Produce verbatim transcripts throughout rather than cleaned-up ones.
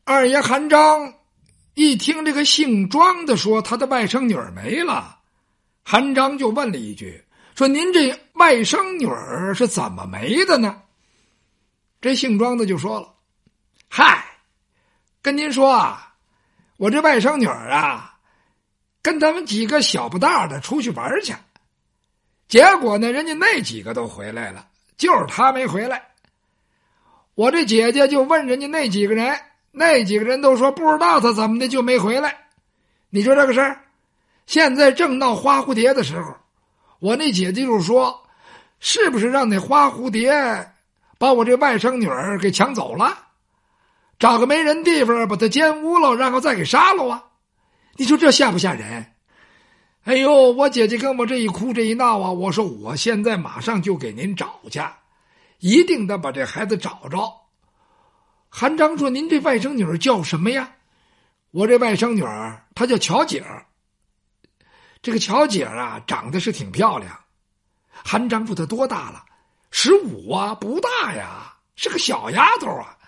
二爷韩章一听这个姓庄的说他的外甥女儿没了，韩章就问了一句，说您这外甥女儿是怎么没的呢？这姓庄的就说了，嗨，跟您说啊，我这外甥女儿啊跟他们几个小不大的出去玩去，结果呢人家那几个都回来了，就是他没回来。我这姐姐就问人家那几个人，那几个人都说不知道他怎么的就没回来。你说这个事儿，现在正闹花蝴蝶的时候，我那姐姐就说，是不是让那花蝴蝶把我这外甥女儿给抢走了，找个没人地方把她奸污了，然后再给杀了啊？你说这吓不吓人？哎呦，我姐姐跟我这一哭这一闹啊，我说我现在马上就给您找去，一定得把这孩子找着。韩章说，您这外甥女儿叫什么呀？我这外甥女儿她叫乔姐儿。这个乔姐儿啊长得是挺漂亮。韩章说她多大了？十五啊，不大呀，是个小丫头啊。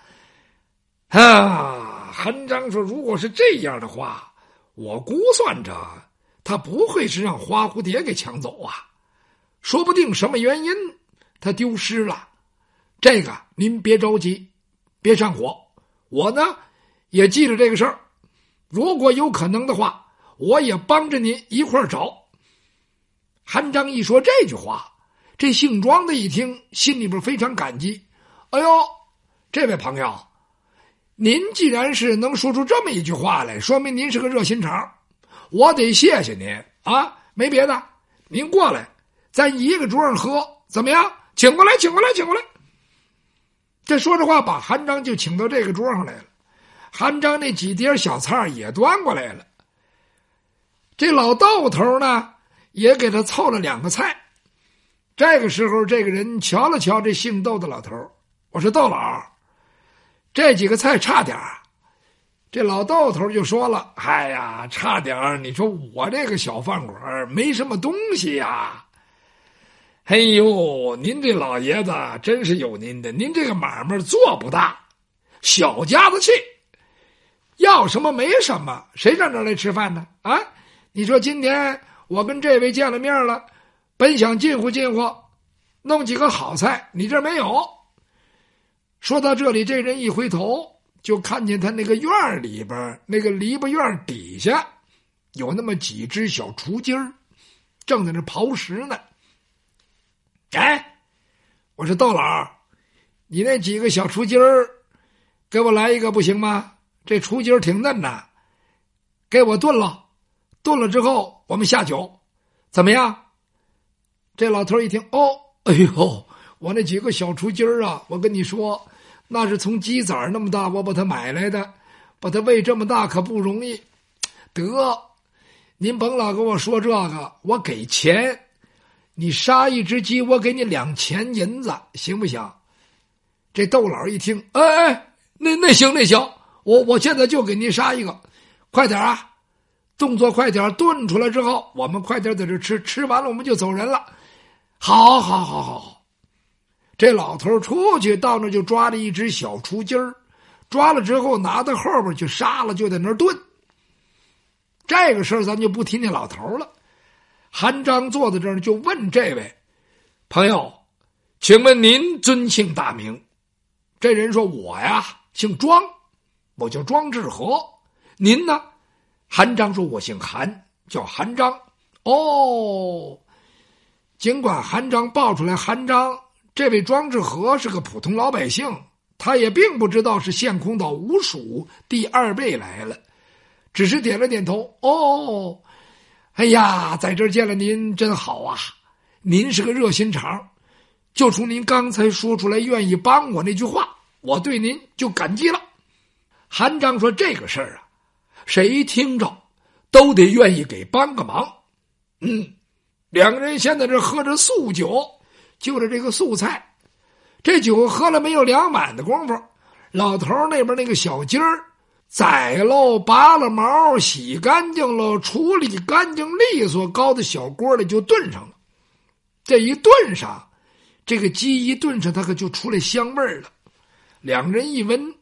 啊，韩章说，如果是这样的话，我估算着她不会是让花蝴蝶给抢走啊，说不定什么原因她丢失了。这个您别着急，别上火，我呢也记着这个事儿，如果有可能的话，我也帮着您一块儿找。韩章一说这句话，这姓庄的一听，心里边非常感激。哎呦，这位朋友，您既然是能说出这么一句话来，说明您是个热心肠，我得谢谢您啊！没别的，您过来，咱一个桌上喝，怎么样？请过来，请过来，请过来。这说着话，把韩章就请到这个桌上来了。韩章那几碟小菜也端过来了。这老豆头呢，也给他凑了两个菜。这个时候，这个人瞧了瞧这姓窦的老头，我说窦老，这几个菜差点儿。这老豆头就说了，哎呀，差点儿，你说我这个小饭馆没什么东西呀。哎呦，您这老爷子真是有您的，您这个买卖做不大，小家子气，要什么没什么，谁上这儿来吃饭呢？啊，你说今天我跟这位见了面了，本想近乎近乎，弄几个好菜，你这儿没有。说到这里，这人一回头，就看见他那个院里边，那个篱笆院底下有那么几只小雏鸡儿，正在那刨食呢。哎，我说窦老，你那几个小雏鸡儿给我来一个不行吗？这雏鸡儿挺嫩的，给我炖了，炖了之后我们下酒，怎么样？这老头一听，哦，哎呦，我那几个小雏鸡儿啊，我跟你说，那是从鸡崽儿那么大我把它买来的，把它喂这么大可不容易。得，您甭老跟我说这个，我给钱，你杀一只鸡我给你两钱银子，行不行？这窦老一听，哎哎，那那行那行，我我现在就给您杀一个，快点啊，动作快点，炖出来之后我们快点在这吃，吃完了我们就走人了。好好好好好。这老头出去到那就抓了一只小雏鸡儿，抓了之后拿到后边去杀了，就在那儿炖。这个事儿咱就不提那老头了。韩章坐在这儿就问这位朋友，请问您尊姓大名？这人说，我呀姓庄，我叫庄志和。您呢？韩章说，我姓韩，叫韩章。哦，尽管韩章报出来，韩章这位庄志和是个普通老百姓，他也并不知道是县空岛五署第二位来了，只是点了点头。哦，哎呀，在这儿见了您真好啊，您是个热心肠，就从您刚才说出来愿意帮我那句话，我对您就感激了。韩章说，这个事儿啊，谁听着都得愿意给帮个忙。嗯，两个人先在这喝着素酒，就着这个素菜，这酒喝了没有两碗的功夫，老头那边那个小鸡儿宰喽，拔了毛，洗干净了，处理干净利索，高的小锅里就炖上了。这一炖上，这个鸡一炖上，它可就出来香味儿了。两人一闻，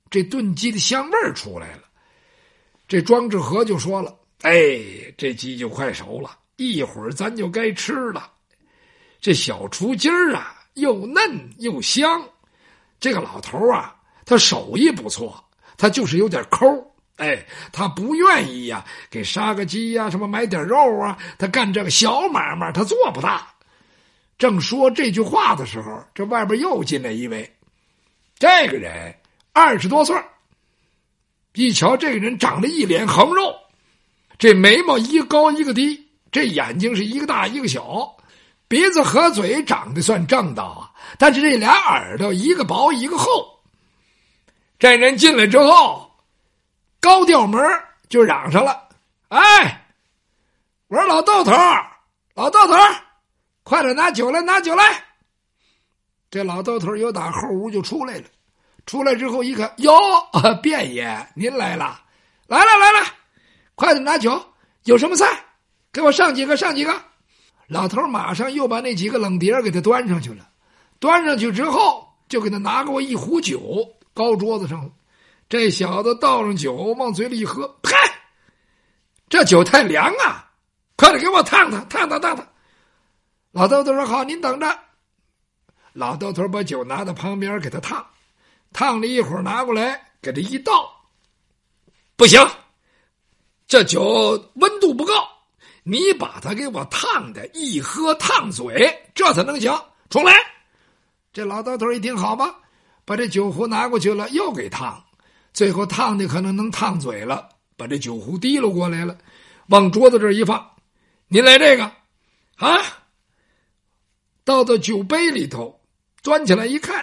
这炖鸡的香味儿出来了。这庄志和就说了：“哎，这鸡就快熟了，一会儿咱就该吃了。这小雏鸡儿啊，又嫩又香。这个老头啊，他手艺不错，他就是有点抠。哎，他不愿意呀、啊，给杀个鸡呀、啊，什么买点肉啊，他干这个小买卖，他做不大。”正说这句话的时候，这外边又进来一位。这个人二十多岁，一瞧这个人长得一脸横肉，这眉毛一个高一个低，这眼睛是一个大一个小，鼻子和嘴长得算正道啊，但是这俩耳朵一个薄一个厚。这人进来之后，高调门就嚷上了：“哎，我说老豆头，老豆头，快点拿酒来，拿酒来！”这老豆头又打后屋就出来了，出来之后一看，哟，卞爷您来了，来了来了，快点拿酒，有什么菜？给我上几个，上几个。老头马上又把那几个冷碟给他端上去了，端上去之后就给他拿过一壶酒，高桌子上了。这小子倒上酒往嘴里一喝，嗨，这酒太凉啊，快点给我烫烫烫烫烫烫。老豆头说：“好，您等着。”老豆头把酒拿到旁边给他烫，烫了一会儿拿过来给他一倒，不行，这酒温度不够，你把它给我烫的一喝烫嘴，这才能行。重来。这老豆头一听，好吧，把这酒壶拿过去了，又给烫，最后烫的可能能烫嘴了，把这酒壶提溜过来了，往桌子这一放，您来这个啊，倒到酒杯里头，端起来一看，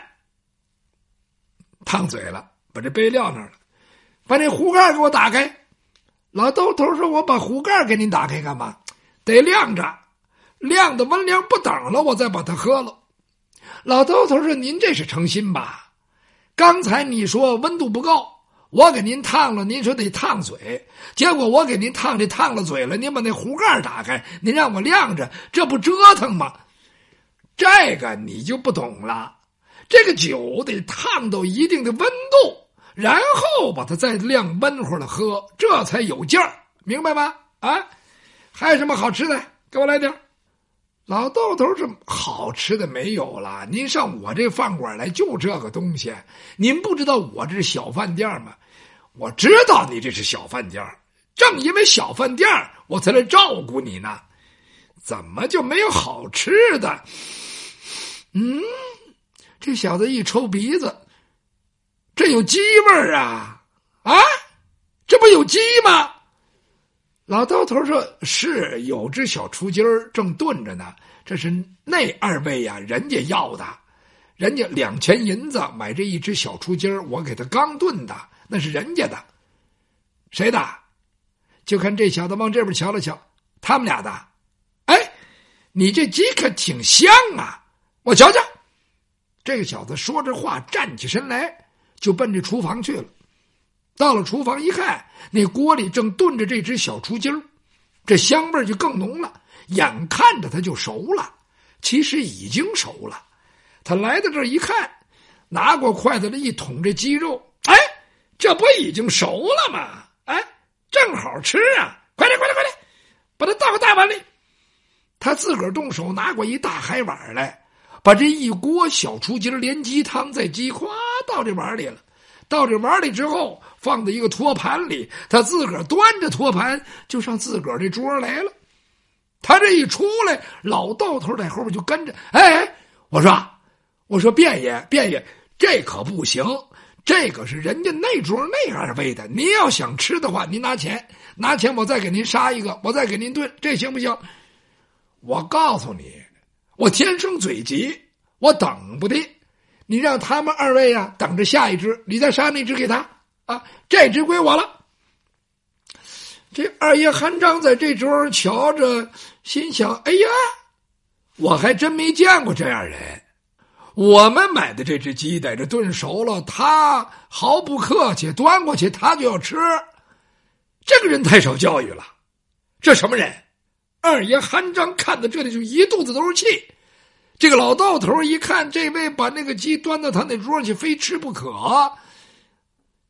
烫嘴了，把这杯撂那儿了，把这壶盖给我打开。老豆头说：“我把壶盖给您打开干嘛？得晾着，晾的温凉不等了，我再把它喝了。”老豆头说：“您这是诚心吧？刚才你说温度不够，我给您烫了，您说得烫嘴，结果我给您烫这烫了嘴了，您把那壶盖打开，您让我晾着，这不折腾吗？这个你就不懂了，这个酒得烫到一定的温度，然后把它再晾温乎了喝，这才有劲儿，明白吗？啊，还有什么好吃的？给我来点。”老豆头这好吃的没有了，您上我这饭馆来就这个东西，您不知道我这是小饭店吗？我知道你这是小饭店，正因为小饭店我才来照顾你呢，怎么就没有好吃的？嗯，这小子一抽鼻子，这有鸡味儿啊！啊，这不有鸡吗？老豆头说：“是有只小雏鸡儿正炖着呢，这是那二位呀、啊，人家要的，人家两钱银子买这一只小雏鸡儿，我给他刚炖的，那是人家的。谁的？就看这小子往这边瞧了瞧，他们俩的。哎，你这鸡可挺香啊，我瞧瞧。”这个小子说着话，站起身来，就奔这厨房去了。到了厨房一看，那锅里正炖着这只小雏鸡儿，这香味就更浓了，眼看着它就熟了，其实已经熟了。他来到这儿一看，拿过筷子来一捅这鸡肉，哎，这不已经熟了吗？哎，正好吃啊！快点快点快点，把它倒到大碗里。他自个儿动手拿过一大海碗来，把这一锅小雏鸡连鸡汤再鸡夸倒这碗里了。到这碗里之后，放在一个托盘里，他自个儿端着托盘就上自个儿这桌来了。他这一出来，老豆头在后边就跟着。哎，我说，我说卞爷，卞爷，这可不行，这个是人家那桌那二位的，您要想吃的话，您拿钱，拿钱我再给您杀一个，我再给您炖，这行不行？我告诉你，我天生嘴急，我等不的。你让他们二位啊等着下一只，你再杀那只给他啊，这只归我了。这二爷韩章在这桌上瞧着，心想：哎呀，我还真没见过这样人。我们买的这只鸡在这炖熟了，他毫不客气端过去，他就要吃。这个人太少教育了，这什么人？二爷韩章看到这里就一肚子都是气。这个老豆头一看这位把那个鸡端到他那桌上去，非吃不可，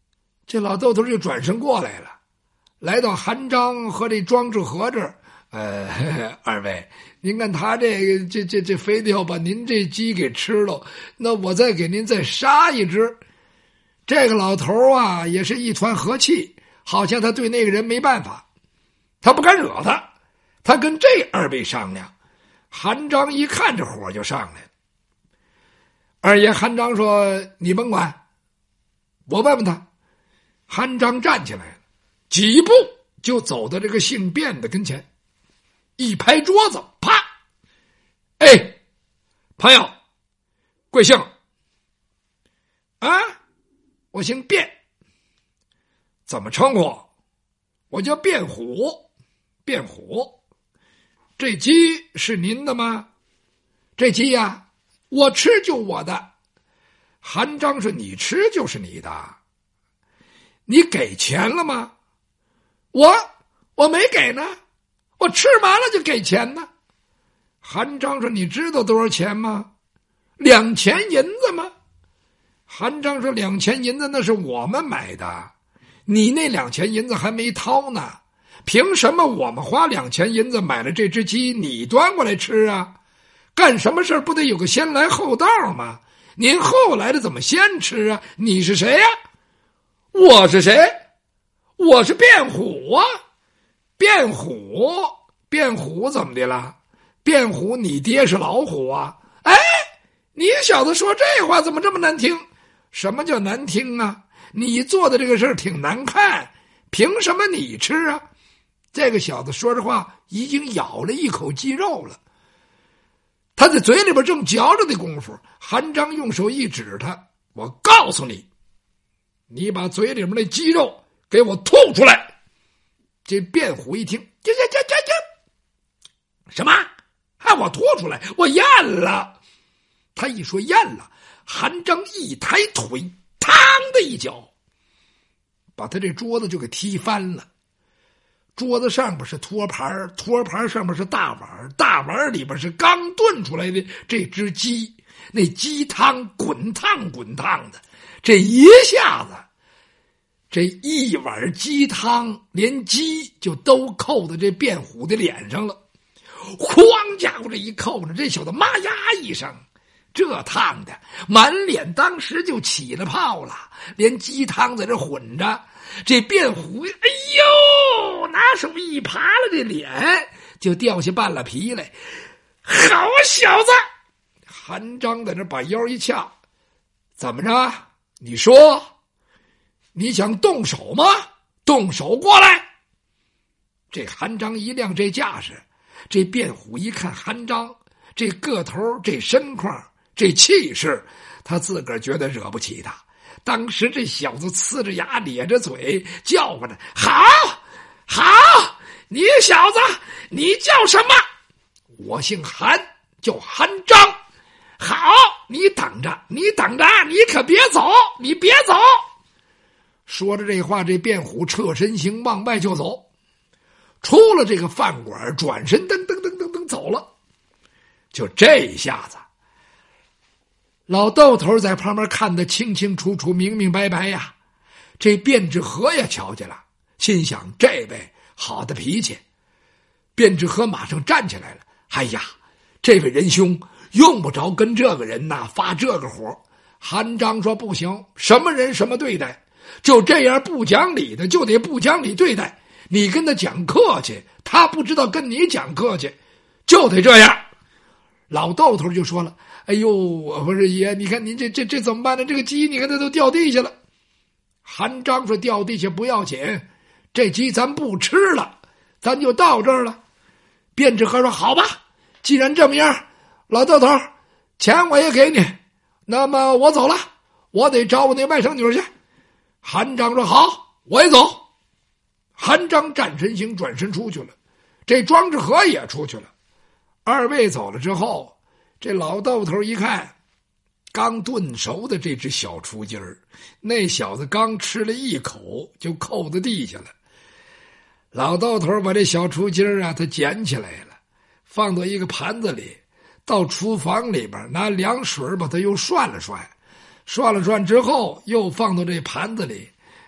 这老豆头就转身过来了，来到韩章和这庄志和这儿。呃，二位，您看他这个这这这非得要把您这鸡给吃了，那我再给您再杀一只。这个老头啊，也是一团和气，好像他对那个人没办法，他不敢惹他，他跟这二位商量。韩章一看这火就上来了。二爷韩章说：“你甭管，我问问他。”韩章站起来了，几步就走到这个姓卞的跟前。一拍桌子，啪！哎，朋友，贵姓？啊，我姓卞。怎么称呼？我叫卞虎。卞虎，这鸡是您的吗？这鸡呀、啊，我吃就我的。韩章说：“你吃就是你的。你给钱了吗？”我我没给呢。我吃完了就给钱呢。韩章说：“你知道多少钱吗？两钱银子吗？”韩章说：“两钱银子那是我们买的，你那两钱银子还没掏呢，凭什么我们花两钱银子买了这只鸡，你端过来吃啊？干什么事不得有个先来后到吗？您后来的怎么先吃啊？你是谁呀、啊？”“我是谁？我是卞虎啊。”“卞虎，卞虎怎么的了？卞虎，你爹是老虎啊？”“哎，你小子说这话怎么这么难听？”“什么叫难听啊？你做的这个事儿挺难看，凭什么你吃啊？”这个小子说这话已经咬了一口鸡肉了，他在嘴里边正嚼着的功夫，韩章用手一指他：“我告诉你，你把嘴里面那鸡肉给我吐出来。”这卞虎一听，这这这这这什么？还我吐出来？我咽了。他一说咽了，韩章一抬腿，嘡的一脚，把他这桌子就给踢翻了。桌子上边是托盘，托盘上面是大碗，大碗里边是刚炖出来的这只鸡，那鸡汤滚烫滚烫的，这一下子。这一碗鸡汤连鸡就都扣到这卞虎的脸上了，哐家伙这一扣着，这小子妈呀一声，这烫的满脸当时就起了泡了，连鸡汤在这混着。这卞虎哎呦，拿手一扒了这脸，就掉下半拉皮来。好小子！韩章在这把腰一掐，怎么着？你说你想动手吗？动手过来！这韩章一亮这架势，这卞虎一看韩章这个头，这身况，这气势，他自个儿觉得惹不起他。当时这小子呲着牙咧着嘴叫唤着：“好，好！你小子，你叫什么？”“我姓韩，叫韩章。”“好，你等着，你等着，你可别走，你别走！”说着这话，这卞虎侧身行往外就走，出了这个饭馆，转身噔噔噔噔噔走了。就这一下子，老豆头在旁边看得清清楚楚、明明白白呀。这卞志和也瞧见了，心想这位好的脾气。卞志和马上站起来了：“哎呀，这位仁兄用不着跟这个人呐发这个火。”韩章说：“不行，什么人什么对待，就这样不讲理的就得不讲理对待。你跟他讲客气，他不知道跟你讲客气，就得这样。”老豆头就说了：“哎呦，我说爷，你看您这这这怎么办呢？这个鸡你看它都掉地下了。”韩章说：“掉地下不要紧，这鸡咱不吃了，咱就到这儿了。”卞志和说：“好吧，既然这么样，老豆头，钱我也给你，那么我走了，我得找我那外甥女去。”韩章说：“好，我也走。”韩章站身行，转身出去了，这庄志和也出去了。二位走了之后，这老豆头一看，刚炖熟的这只小雏鸡儿，那小子刚吃了一口就扣在地下了。老豆头把这小雏鸡儿啊，他捡起来了，放到一个盘子里，到厨房里边拿凉水把它又涮了涮，涮了涮之后又放到这盘子里，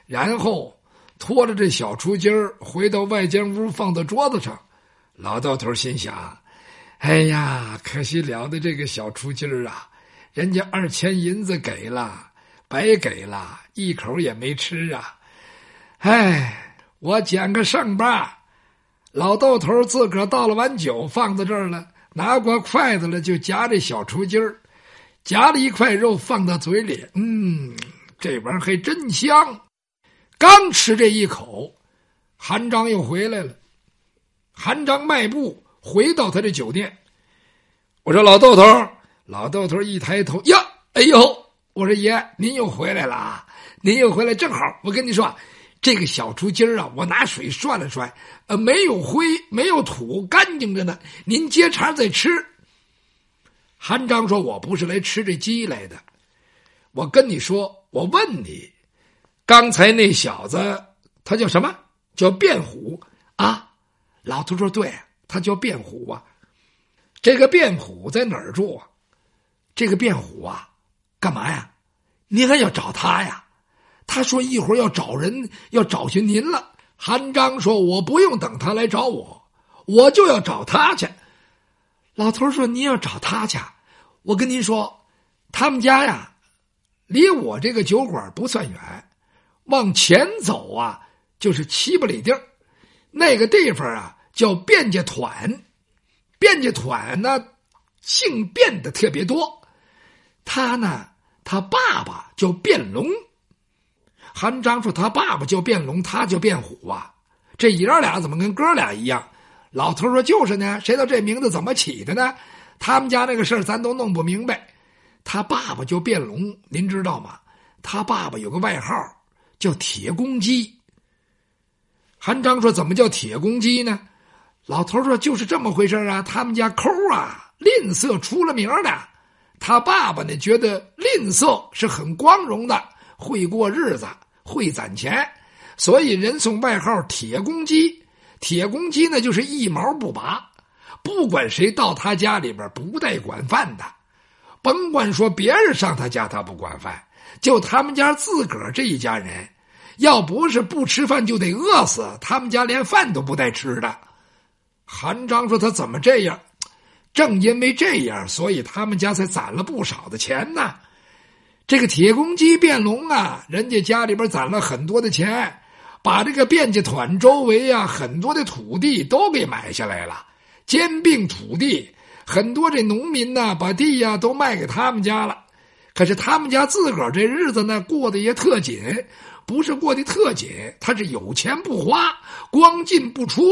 然后拖着这小雏鸡儿回到外间屋，放到桌子上。老豆头心想，哎呀，可惜了的这个小雏鸡儿啊，人家二钱银子给了，白给了，一口也没吃啊。哎，我捡个剩吧。老豆头自个儿倒了碗酒放在这儿了，拿过筷子了就夹这小雏鸡儿，夹了一块肉放到嘴里，嗯，这玩意儿还真香。刚吃这一口，韩章又回来了。韩章迈步回到他的酒店，我说老豆头，老豆头一抬头，呀，哎呦，我说爷，您又回来了啊，您又回来正好。我跟你说，这个小雏鸡儿啊，我拿水涮了涮，呃，没有灰，没有土，干净着呢。您接茬再吃。韩章说：“我不是来吃这鸡来的，我跟你说，我问你，刚才那小子他叫什么？叫卞虎啊？”老头说：“对，他叫卞虎啊。这个卞虎在哪儿住啊？这个卞虎啊，干嘛呀？您还要找他呀？”他说一会儿要找人，要找寻您了。韩章说：“我不用等他来找我，我就要找他去。”老头说：“您要找他去？我跟您说，他们家呀，离我这个酒馆不算远，往前走啊，就是七八里地儿。那个地方啊，叫卞家团。卞家团呢，姓卞的特别多。他呢，他爸爸叫卞龙。”韩章说：“他爸爸叫卞龙，他叫卞虎啊，这爷俩怎么跟哥俩一样？”老头说：“就是呢，谁知道这名字怎么起的呢？他们家那个事儿咱都弄不明白。他爸爸叫卞龙，您知道吗？他爸爸有个外号叫铁公鸡。”韩章说：“怎么叫铁公鸡呢？”老头说：“就是这么回事啊，他们家抠啊，吝啬出了名的。他爸爸呢，觉得吝啬是很光荣的，会过日子，会攒钱，所以人送外号铁公鸡。铁公鸡呢，就是一毛不拔，不管谁到他家里边不带管饭的，甭管说别人上他家他不管饭，就他们家自个儿这一家人，要不是不吃饭就得饿死，他们家连饭都不带吃的。”韩章说：“他怎么这样？正因为这样，所以他们家才攒了不少的钱呢。这个铁公鸡卞龙啊，人家家里边攒了很多的钱，把这个卞家团周围啊很多的土地都给买下来了，兼并土地，很多这农民呢把地呀、啊、都卖给他们家了。可是他们家自个儿这日子呢过得也特紧，不是过得特紧，他是有钱不花，光进不出。”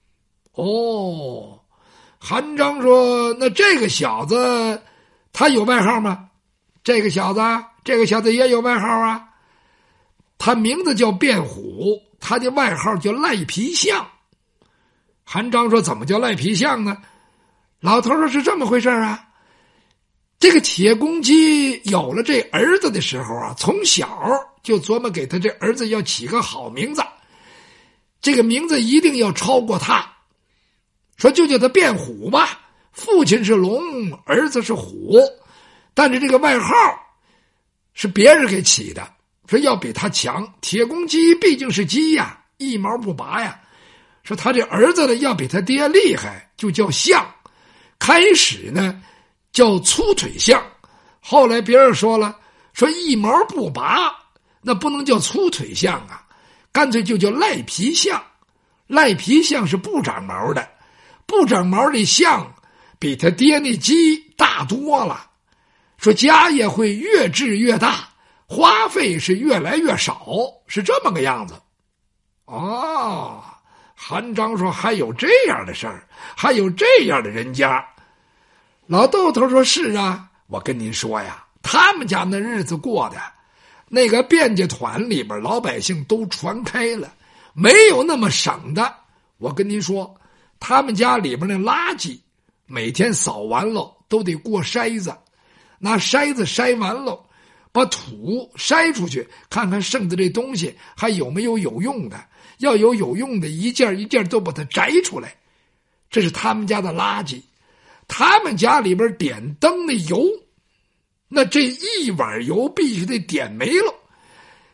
哦，韩章说：“那这个小子他有外号吗？这个小子，这个小子也有外号啊。他名字叫卞虎，他的外号叫赖皮相。”韩章说：“怎么叫赖皮相呢？”老头说：“是这么回事啊。这个铁公鸡有了这儿子的时候啊，从小就琢磨给他这儿子要起个好名字，这个名字一定要超过他。说就叫他卞虎吧，父亲是龙，儿子是虎，但是这个外号是别人给起的，说要比他强。铁公鸡毕竟是鸡呀，一毛不拔呀。说他这儿子呢要比他爹厉害，就叫象。开始呢叫粗腿象，后来别人说了，说一毛不拔，那不能叫粗腿象啊，干脆就叫赖皮象。赖皮象是不长毛的，不长毛的象比他爹那鸡大多了。说家业会越治越大，花费是越来越少，是这么个样子。哦，韩章说还有这样的事儿，还有这样的人家。老豆头说：“是啊，我跟您说呀，他们家那日子过的，那个卞家团里边老百姓都传开了，没有那么省的。我跟您说，他们家里边那垃圾每天扫完了都得过筛子，拿筛子筛完了，把土筛出去，看看剩的这东西还有没有有用的，要有有用的，一件一件都把它摘出来。这是他们家的垃圾。他们家里边点灯的油，那这一碗油必须得点没了，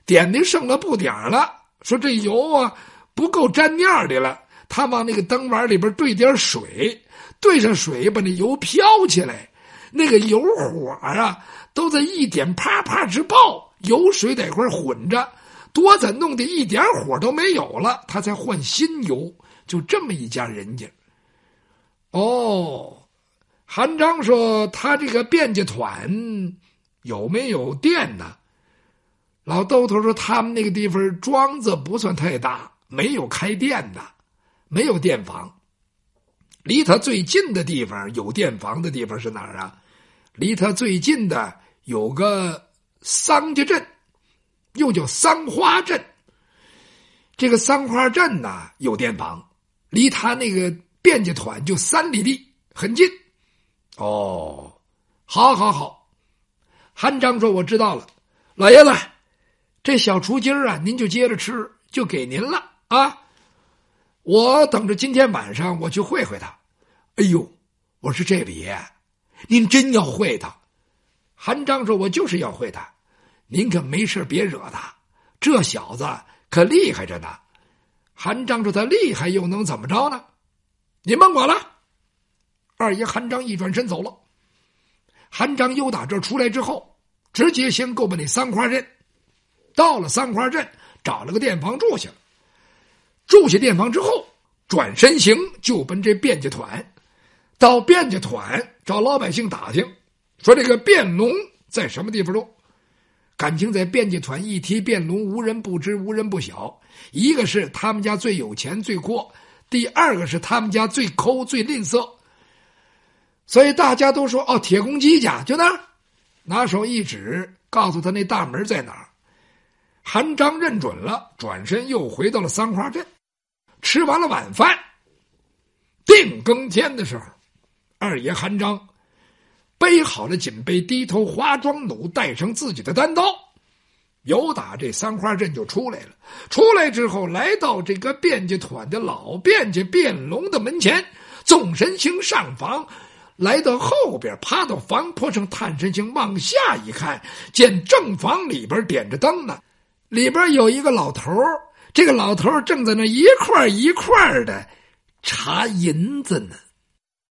点的剩了不点了，说这油啊不够沾面的了，他往那个灯碗里边兑点水，兑上水把那油飘起来，那个油火啊都在一点啪啪直爆，油水在一块混着，多咱弄的一点火都没有了，他才换新油。就这么一家人家。哦，韩章说他这个便家团有没有电呢？老豆头说他们那个地方庄子不算太大，没有开店的，没有电房。离他最近的地方有电房的地方是哪儿啊？离他最近的有个桑家镇，又叫桑花镇。这个桑花镇呢有电房，离他那个便家团就三里地，很近。哦，好好好。韩章说我知道了，老爷子，这小雏鸡啊您就接着吃，就给您了啊。我等着今天晚上我去会会他。哎呦，我说这位爷，您真要会他？韩章说我就是要会他，您可没事别惹他，这小子可厉害着呢。韩章说他厉害又能怎么着呢？你甭管了。二爷韩章一转身走了。韩章又打这儿出来之后，直接先够奔那三花镇。到了三花镇，找了个店房住下了。住下店房之后，转身行就奔这卞家团。到卞家团找老百姓打听，说这个卞龙在什么地方住。感情在卞家团一提卞龙，无人不知，无人不晓。一个是他们家最有钱最阔，第二个是他们家最抠最吝啬。所以大家都说哦，铁公鸡家就那儿，拿手一指，告诉他那大门在哪儿。韩章认准了，转身又回到了三花镇。吃完了晚饭，定更天的时候，二爷韩章背好了锦被，低头华装弩，带上自己的单刀，由打这三花镇就出来了。出来之后，来到这个卞家团的老卞家卞龙的门前，纵身行上房，来到后边，趴到房坡上，探身行往下一看，见正房里边点着灯呢，里边有一个老头，这个老头正在那一块一块的查银子呢。